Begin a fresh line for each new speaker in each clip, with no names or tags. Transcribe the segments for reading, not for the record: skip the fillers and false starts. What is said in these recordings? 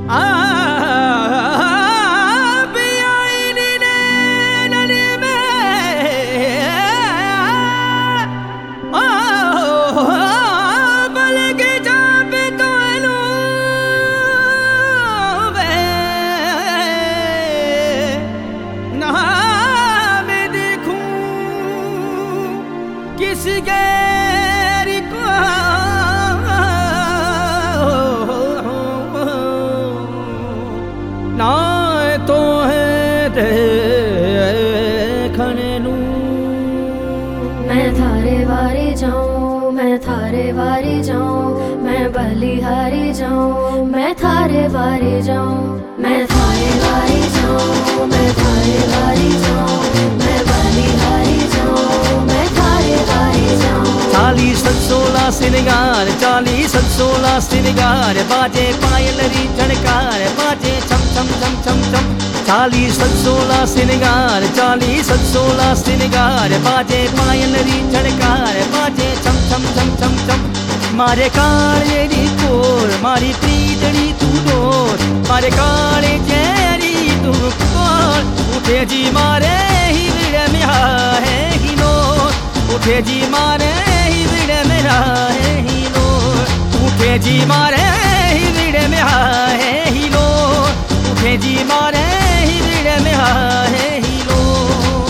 किस गैर को ना तो है देखने नू।
मैं थारे वारी जाऊं, मैं थारे वारी जाऊं, मैं बलिहारी जाऊं, मैं थारे वारी जाऊं, मैं थारे वारी जाऊं, मैं थारे वारी जाऊं, मैं बलिहारी जाऊं, मैं थारे वारी जाऊं।
40-16 सिनगार 40-16 सिनगार बाजे पायल री झनकार बाजे छम छम छम छम छम। 40-16 सिनगार 40-16 सिनगार बाजे पायल री झनकार बाजे छम छम छम छम छम। मारे काले री कोर मारी प्रीतड़ी तू डोर मारे काले जेरी तू कोर उठे जी मारे ही विड़े में है ही नोर उठे जी मारे ही विड़े में है ही नोर उठे जी मारे ही विड़े में है ही नोर उठे जी मारे ही विड़े में है ही नोर।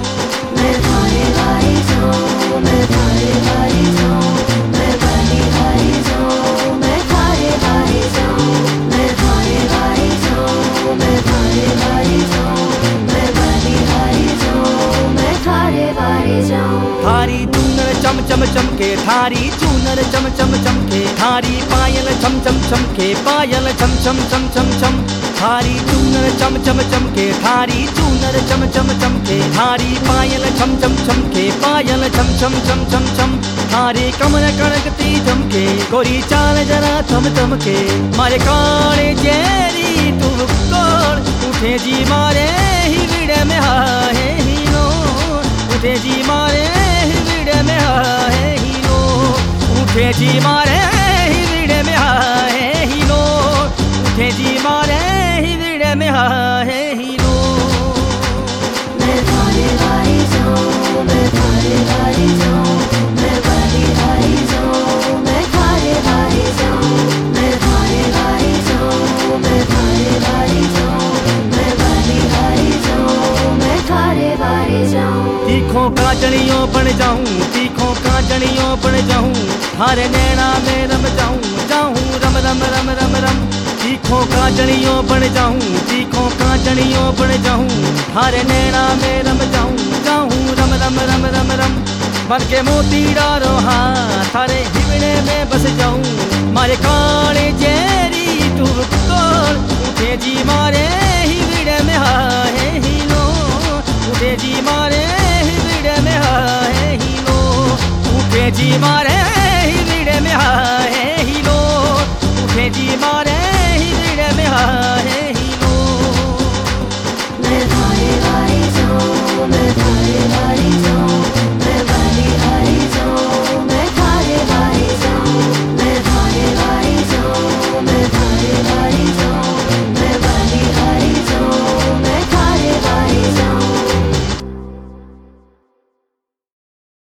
मैं थारे वारी जाऊं, मैं थारे वारी जाऊं, मैं बलिहारी जाऊं, मैं थारे वारी जाऊं, मैं थारे वारी जाऊं, मैं थारे वारी जाऊं, मैं बलिहारी जाऊं, मैं थारे वारी जाऊं।
थारी चूनर चम चम चमके थारी चूनर चम चम चमके थारी पायल छम छम चमके पायल छम छम छम छम छम। थारी चूनर चम चम चमके थारी चूनर चम चम चमके थारी पायल छम छम चमके पायल छम छम छम छम छम। थारी कमर कड़कती चमके गोरी चाल जरा थम थमके मारे काले जेरी तू कोड़ उठे जी मारे ही विड़े में है ही नोर उठे जी मारे ही विड़े में है ही नोर उठे जी मारे ही विड़े में है ही नोर उठे जी मारे ही विड़े में है ही नोर।
मैं थारे वारी जाऊं, मैं थारे वारी जाऊं, मैं बलिहारी जाऊं, मैं थारे वारी जाऊं, मैं थारे वारी जाऊं, मैं थारे वारी जाऊं, मैं बलिहारी जाऊं, मैं थारे वारी जाऊं।
तीखों काजलियों बन जाऊं तीखों काजलियों बन जाऊं थारे नैना में रम जाऊं जाऊं रम रम रम रम रम। तीखों काजलियों बन जाऊं तीखों काजलियों बन जाऊं थारे नैना में रम जाऊं जाऊं रम रम रम रम रम। बन के मोती डारो हाँ थारे हिवड़े में बस जाऊं मारे काले जेरी तू कोड़ उठे जी मारे ही विड़े में है ही नोर उठे जी मारे ही विड़े में है ही नोर उठे जी मारे